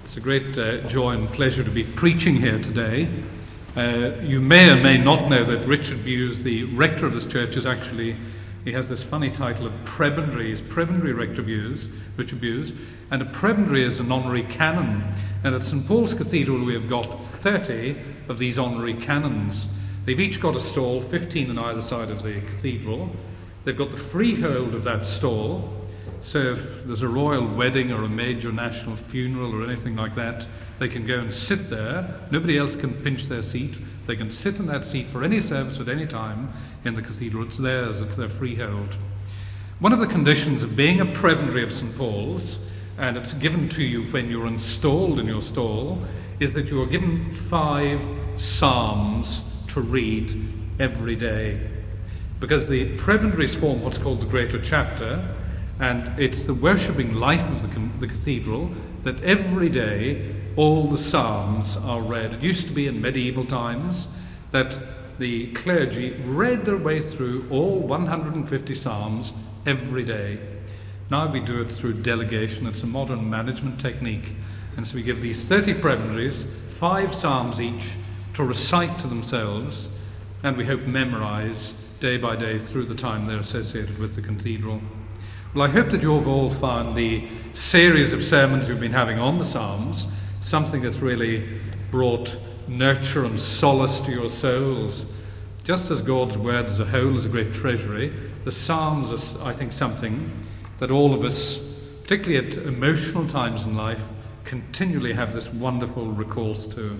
It's a great joy and pleasure to be preaching here today. You may or may not know that Richard Bewes, the rector of this church, he has this funny title of Prebendary. He's Prebendary Rector Bewes, Richard Bewes, and a Prebendary is an honorary canon. And at St Paul's Cathedral we have got 30 of these honorary canons. They've each got a stall, 15 on either side of the cathedral. They've got the freehold of that stall, so if there's a royal wedding or a major national funeral or anything like that, they can go and sit there. Nobody else can pinch their seat. They can sit in that seat for any service at any time in the cathedral. It's theirs, it's their freehold. One of the conditions of being a Prebendary of St Paul's, and it's given to you when you're installed in your stall, is that you are given 5 psalms to read every day. Because the Prebendaries form what's called the Greater Chapter, and it's the worshipping life of the cathedral that every day all the psalms are read. It used to be in medieval times that the clergy read their way through all 150 psalms every day. Now we do it through delegation. It's a modern management technique. And so we give these 30 Prebendaries 5 psalms each to recite to themselves, and we hope memorize day by day through the time they're associated with the cathedral. Well, I hope that you've all found the series of sermons we've been having on the Psalms something that's really brought nurture and solace to your souls. Just as God's Word as a whole is a great treasury, the Psalms are, I think, something that all of us, particularly at emotional times in life, continually have this wonderful recourse to.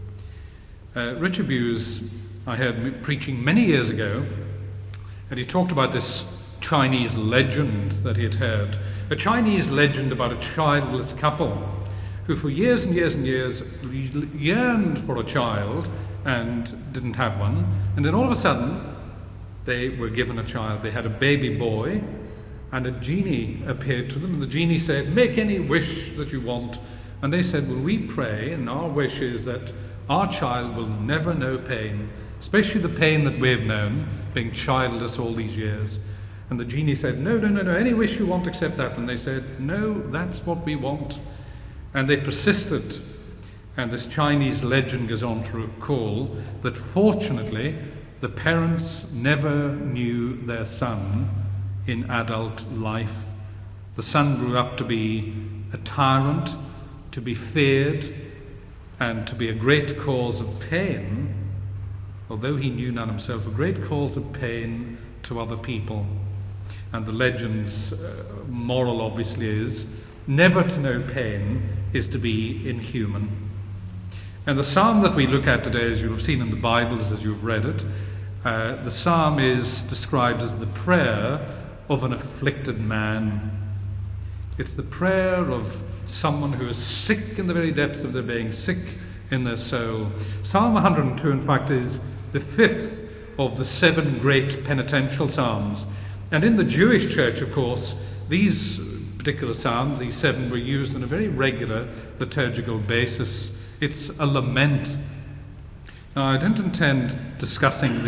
Richard Bewes, I heard preaching many years ago, and he talked about this Chinese legend that he had heard. A Chinese legend about a childless couple who for years and years and years yearned for a child and didn't have one. And then all of a sudden they were given a child. They had a baby boy, and a genie appeared to them, and the genie said, "Make any wish that you want." And they said, "Well, we pray, and our wish is that our child will never know pain, especially the pain that we've known, being childless all these years." And the genie said, no, any wish you want except that. And they said, "No, that's what we want." And they persisted. And this Chinese legend goes on to recall that fortunately the parents never knew their son in adult life. The son grew up to be a tyrant, to be feared, and to be a great cause of pain, although he knew none himself, a great cause of pain to other people. And the legend's moral obviously is, never to know pain is to be inhuman. And the psalm that we look at today, as you've seen in the Bibles as you've read it, the psalm is described as the prayer of an afflicted man. It's the prayer of someone who is sick in the very depths of their being, sick in their soul. Psalm 102, in fact, is the 5th of the 7 great penitential psalms. And in the Jewish church, of course, these particular psalms, these 7, were used on a very regular liturgical basis. It's a lament. Now, I don't intend discussing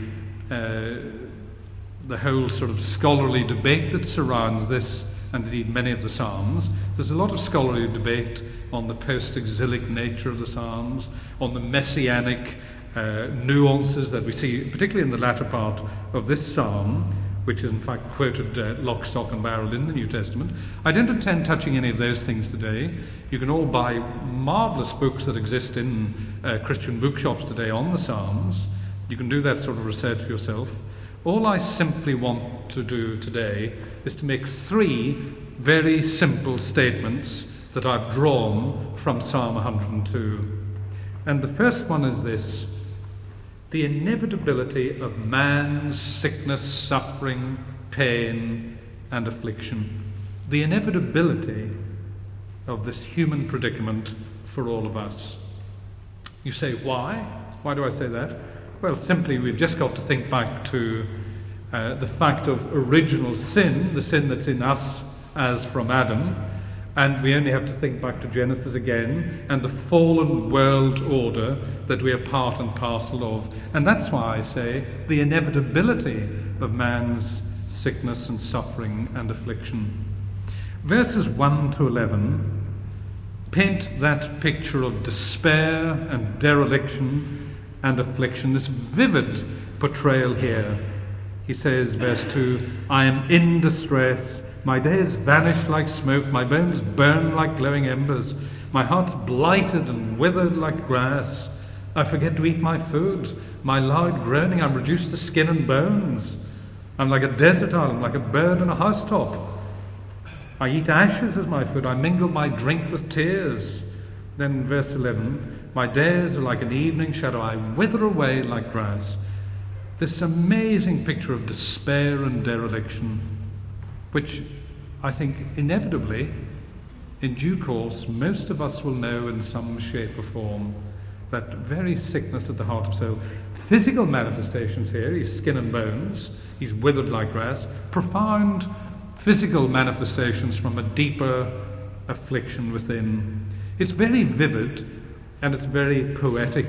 the whole sort of scholarly debate that surrounds this, and indeed many of the psalms. There's a lot of scholarly debate on the post-exilic nature of the psalms, on the messianic nuances that we see, particularly in the latter part of this psalm, which is in fact quoted lock, stock and barrel in the New Testament. I don't intend touching any of those things today. You can all buy marvellous books that exist in Christian bookshops today on the Psalms. You can do that sort of research yourself. All I simply want to do today is to make 3 very simple statements that I've drawn from Psalm 102. And the first one is this: the inevitability of man's sickness, suffering, pain, and affliction. The inevitability of this human predicament for all of us. You say, why? Why do I say that? Well, simply we've just got to think back to the fact of original sin, the sin that's in us as from Adam, and we only have to think back to Genesis again and the fallen world order that we are part and parcel of. And that's why I say the inevitability of man's sickness and suffering and affliction. Verses 1 to 11 paint that picture of despair and dereliction and affliction, this vivid portrayal here. He says, verse 2, I am in distress, my days vanish like smoke, my bones burn like glowing embers, my heart's blighted and withered like grass. I forget to eat my food, my loud groaning, I'm reduced to skin and bones. I'm like a desert island, like a bird in a housetop. I eat ashes as my food, I mingle my drink with tears. Then verse 11, my days are like an evening shadow, I wither away like grass. This amazing picture of despair and dereliction, which I think inevitably, in due course, most of us will know in some shape or form, that very sickness at the heart of soul. Physical manifestations here, he's skin and bones, he's withered like grass, profound physical manifestations from a deeper affliction within. It's very vivid and it's very poetic.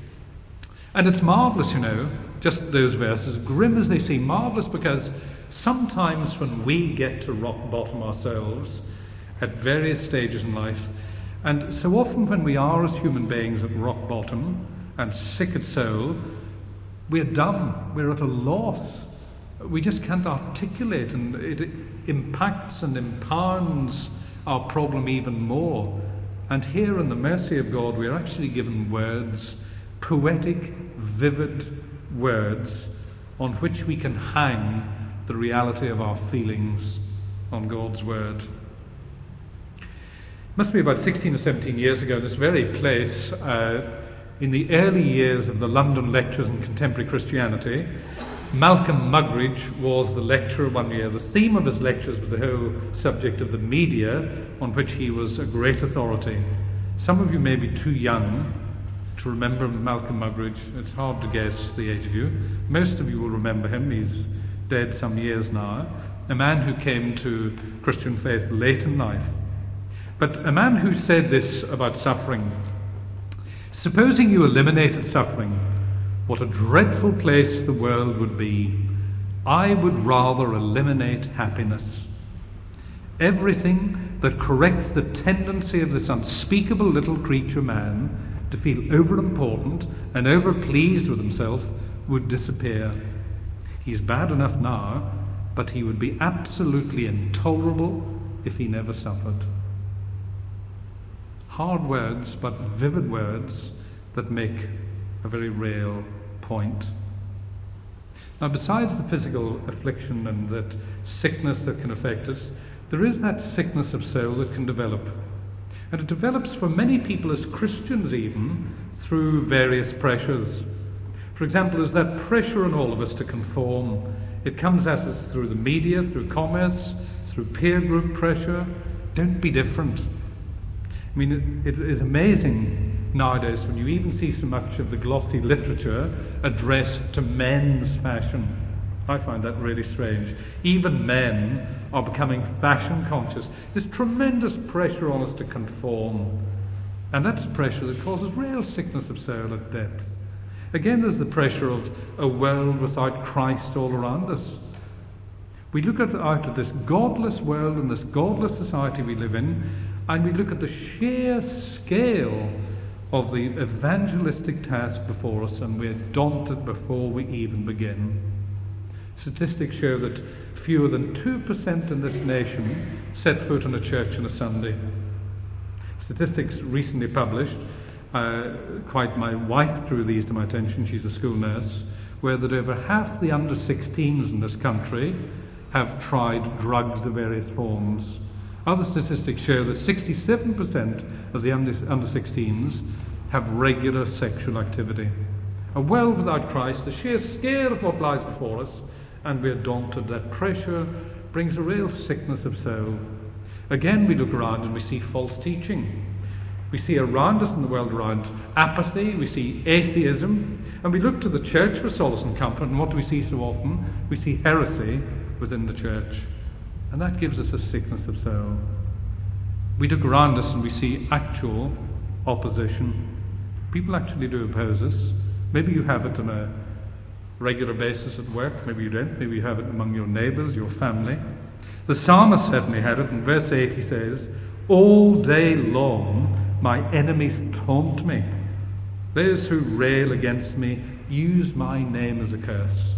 And it's marvellous, just those verses, grim as they seem, marvellous because sometimes when we get to rock bottom ourselves at various stages in life, and so often when we are as human beings at rock bottom and sick at soul, we're dumb, we're at a loss. We just can't articulate, and it impacts and impounds our problem even more. And here in the mercy of God, we're actually given words, poetic, vivid words, on which we can hang the reality of our feelings on God's word. It must be about 16 or 17 years ago, this very place, in the early years of the London Lectures on Contemporary Christianity, Malcolm Muggeridge was the lecturer one year. The theme of his lectures was the whole subject of the media, on which he was a great authority. Some of you may be too young to remember Malcolm Muggeridge. It's hard to guess the age of you. Most of you will remember him. He's dead some years now. A man who came to Christian faith late in life. But a man who said this about suffering. Supposing you eliminated suffering, what a dreadful place the world would be. I would rather eliminate happiness. Everything that corrects the tendency of this unspeakable little creature man to feel over-important and over-pleased with himself would disappear. He's bad enough now, but he would be absolutely intolerable if he never suffered. Hard words, but vivid words that make a very real point. Now, besides the physical affliction and that sickness that can affect us, there is that sickness of soul that can develop. And it develops for many people as Christians even through various pressures. For example, there's that pressure on all of us to conform. It comes at us through the media, through commerce, through peer group pressure. Don't be different. I mean, it is amazing nowadays when you even see so much of the glossy literature addressed to men's fashion. I find that really strange. Even men are becoming fashion conscious. There's tremendous pressure on us to conform. And that's pressure that causes real sickness of soul at depth. Again, there's the pressure of a world without Christ all around us. We look out at this godless world and this godless society we live in, and we look at the sheer scale of the evangelistic task before us, and we're daunted before we even begin. Statistics show that fewer than 2% in this nation set foot in a church on a Sunday. Statistics recently published, my wife drew these to my attention, she's a school nurse, where that over half the under-16s in this country have tried drugs of various forms. Other statistics show that 67% of the under-16s have regular sexual activity. A world without Christ, the sheer scale of what lies before us, and we're daunted. That pressure brings a real sickness of soul. Again, we look around and we see false teaching. We see around us in the world around apathy, we see atheism, and we look to the church for solace and comfort, and what do we see so often? We see heresy within the church. And that gives us a sickness of soul. We look around us and we see actual opposition. People actually do oppose us. Maybe you have it on a regular basis at work, maybe you don't, maybe you have it among your neighbours, your family. The psalmist certainly had it. In verse 8 he says, All day long my enemies taunt me. Those who rail against me use my name as a curse.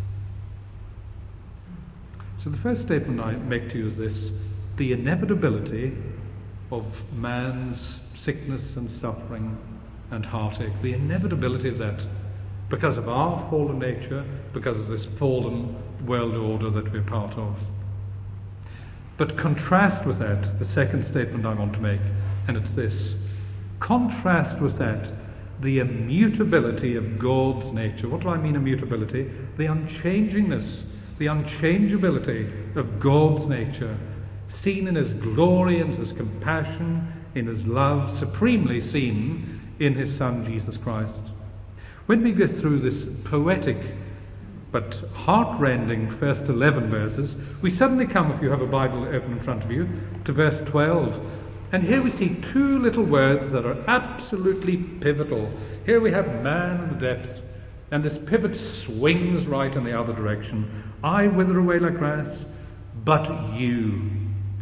So the first statement I make to you is this: the inevitability of man's sickness and suffering and heartache, the inevitability of that because of our fallen nature, because of this fallen world order that we're part of. But contrast with that the second statement I want to make, and it's this: contrast with that the immutability of God's nature. What do I mean immutability? The unchangingness, the unchangeability of God's nature, seen in his glory and his compassion, in his love, supremely seen in his Son Jesus Christ. When we go through this poetic but heart-rending first 11 verses, we suddenly come, if you have a Bible open in front of you, to verse 12. And here we see two little words that are absolutely pivotal. Here we have man in the depths, and this pivot swings right in the other direction. I wither away like grass, but you,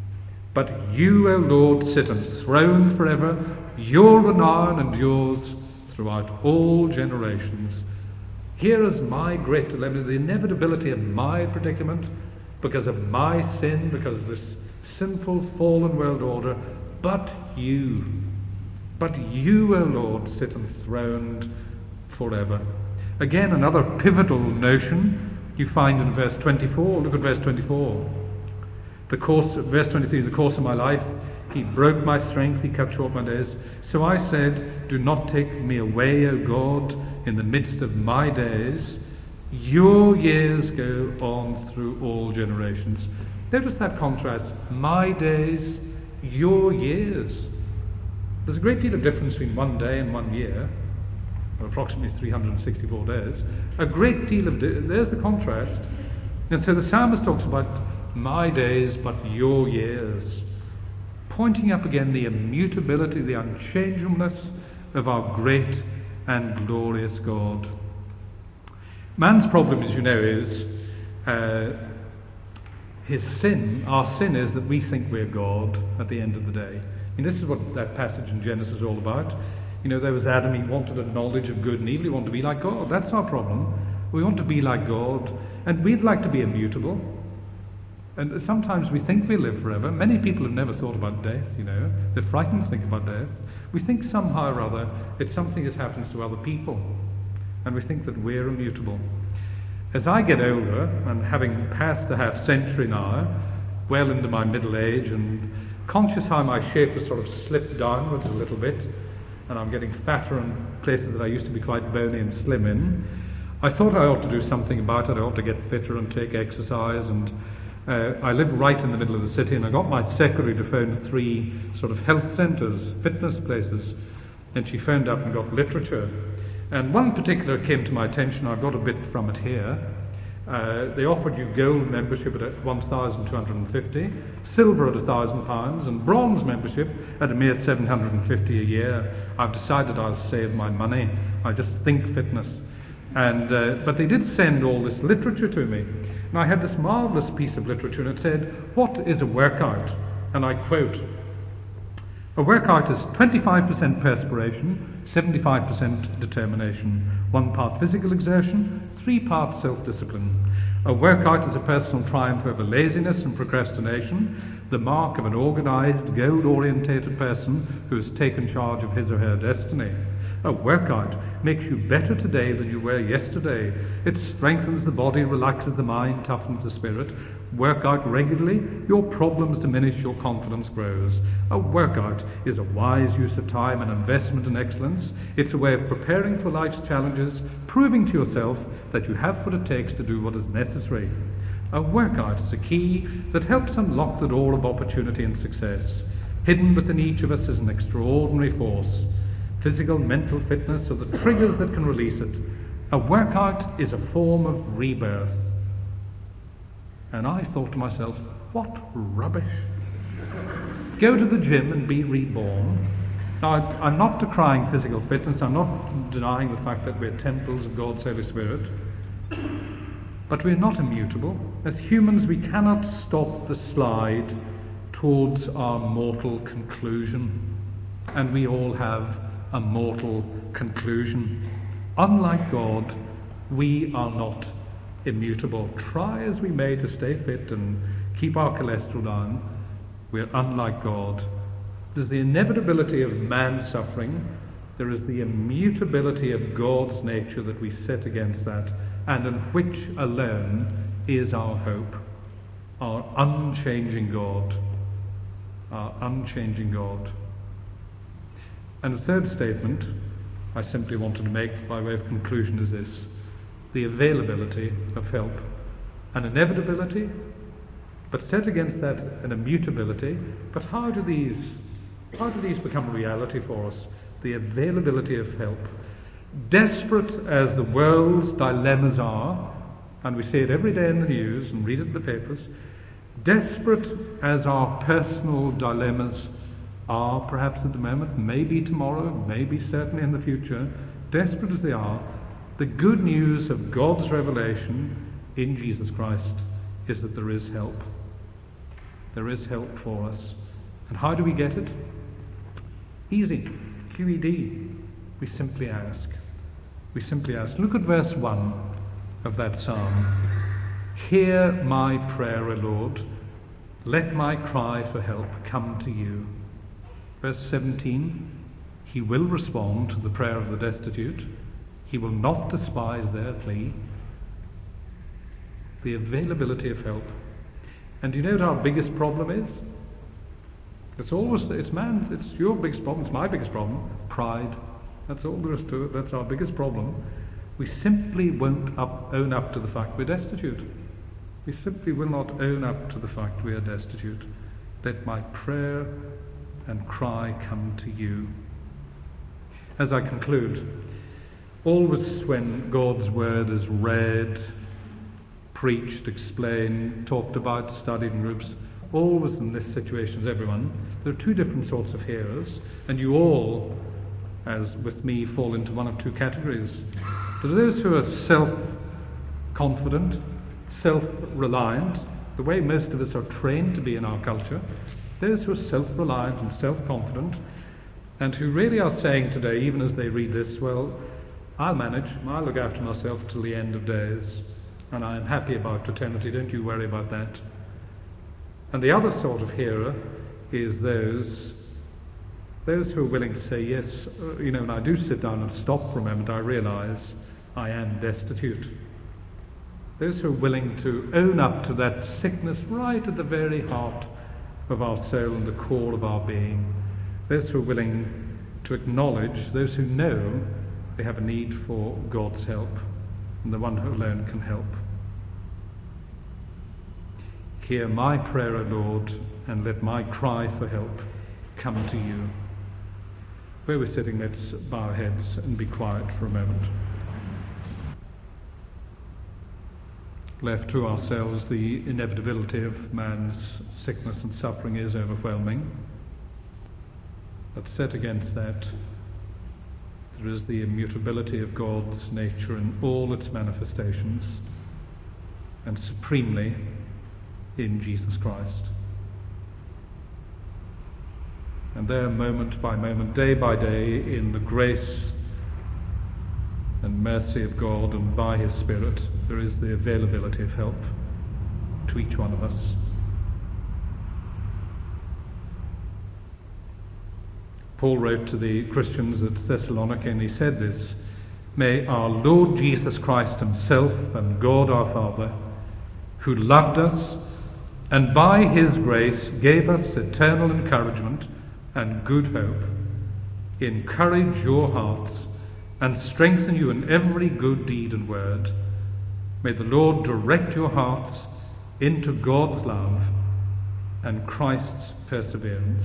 O Lord, sit enthroned forever. Your renown endures throughout all generations. Here is my great dilemma, the inevitability of my predicament because of my sin, because of this sinful, fallen world order. But you, O Lord, sit enthroned forever. Again, another pivotal notion you find in verse 24. Look at verse 24. Verse 23, the course of my life, he broke my strength, he cut short my days. So I said, do not take me away, O God, in the midst of my days. Your years go on through all generations. Notice that contrast. My days, your years. There's a great deal of difference between 1 day and 1 year, or approximately 364 days. A great deal of there's the contrast. And so the psalmist talks about my days, but your years, pointing up again the immutability, the unchangeableness of our great and glorious God. Man's problem, as you know, is his sin. Our sin is that we think we're God at the end of the day. I mean, this is what that passage in Genesis is all about. You know, there was Adam, he wanted a knowledge of good and evil, he wanted to be like God. That's our problem. We want to be like God, and we'd like to be immutable. And sometimes we think we live forever. Many people have never thought about death, you know. They're frightened to think about death. We think somehow or other it's something that happens to other people. And we think that we're immutable. As I get older, and having passed the half century now, well into my middle age, and conscious how my shape has sort of slipped downwards a little bit, and I'm getting fatter in places that I used to be quite bony and slim in, I thought I ought to do something about it. I ought to get fitter and take exercise, and I live right in the middle of the city, and I got my secretary to phone 3 sort of health centres, fitness places, and she phoned up and got literature. And one particular came to my attention. I've got a bit from it here. They offered you gold membership at $1,250, silver at £1,000, and bronze membership at a mere $750 a year. I've decided I'll save my money. I just think fitness. And but they did send all this literature to me. And I had this marvellous piece of literature, and it said, what is a workout? And I quote, a workout is 25% perspiration, 75% determination, 1 part physical exertion, 3 parts self-discipline. A workout is a personal triumph over laziness and procrastination, the mark of an organised, goal-orientated person who has taken charge of his or her destiny. A workout makes you better today than you were yesterday. It strengthens the body, relaxes the mind, toughens the spirit. Work out regularly, your problems diminish, your confidence grows. A workout is a wise use of time and investment in excellence. It's a way of preparing for life's challenges, proving to yourself that you have what it takes to do what is necessary. A workout is a key that helps unlock the door of opportunity and success. Hidden within each of us is an extraordinary force. Physical, mental fitness are the triggers that can release it. A workout is a form of rebirth. And I thought to myself, what rubbish. Go to the gym and be reborn. Now, I'm not decrying physical fitness. I'm not denying the fact that we're temples of God's Holy Spirit. But we're not immutable. As humans, we cannot stop the slide towards our mortal conclusion. And we all have a mortal conclusion. Unlike God, we are not immutable. Try as we may to stay fit and keep our cholesterol down, we're unlike God. There's the inevitability of man's suffering. There is the immutability of God's nature that we set against that, and in which alone is our hope, our unchanging God, our unchanging God. And the third statement I simply wanted to make by way of conclusion is this: the availability of help. An inevitability, but set against that an immutability. But how do these become a reality for us? The availability of help. Desperate as the world's dilemmas are, and we see it every day in the news and read it in the papers, desperate as our personal dilemmas are perhaps at the moment, maybe tomorrow, maybe certainly in the future, desperate as they are, the good news of God's revelation in Jesus Christ is that there is help. There is help for us. And how do we get it? Easy. QED. We simply ask. We simply ask. Look at verse 1 of that psalm. Hear my prayer, O Lord. Let my cry for help come to you. Verse 17. He will respond to the prayer of the destitute. He will not despise their plea. The availability of help. And do you know what our biggest problem is? It's your biggest problem, it's my biggest problem. Pride. That's all there is to it. That's our biggest problem. We simply won't own up to the fact we're destitute. We simply will not own up to the fact we are destitute. Let my prayer and cry come to you. As I conclude, always when God's word is read, preached, explained, talked about, studied in groups, always in this situation as everyone, there are two different sorts of hearers, and you all, as with me, fall into one of two categories. There are those who are self-confident, self-reliant, the way most of us are trained to be in our culture, those who are self-reliant and self-confident, and who really are saying today, even as they read this, well, I'll manage, I'll look after myself till the end of days, and I'm happy about eternity, don't you worry about that. And the other sort of hearer is those who are willing to say, yes, when I do sit down and stop for a moment, I realize I am destitute. Those who are willing to own up to that sickness right at the very heart of our soul and the core of our being. Those who are willing to acknowledge, those who know they have a need for God's help, and the one who alone can help. Hear my prayer, O Lord, and let my cry for help come to you. Where we're sitting, let's bow our heads and be quiet for a moment. Left to ourselves, the inevitability of man's sickness and suffering is overwhelming. But set against that, there is the immutability of God's nature in all its manifestations, and supremely in Jesus Christ. And there, moment by moment, day by day, in the grace and mercy of God and by His Spirit, there is the availability of help to each one of us. Paul wrote to the Christians at Thessalonica, and he said this: May our Lord Jesus Christ Himself and God our Father, who loved us and by His grace gave us eternal encouragement and good hope, encourage your hearts and strengthen you in every good deed and word. May the Lord direct your hearts into God's love and Christ's perseverance.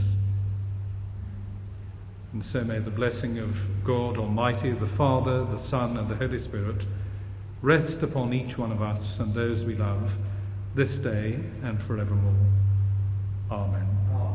And so may the blessing of God Almighty, the Father, the Son, and the Holy Spirit rest upon each one of us and those we love this day and forevermore. Amen.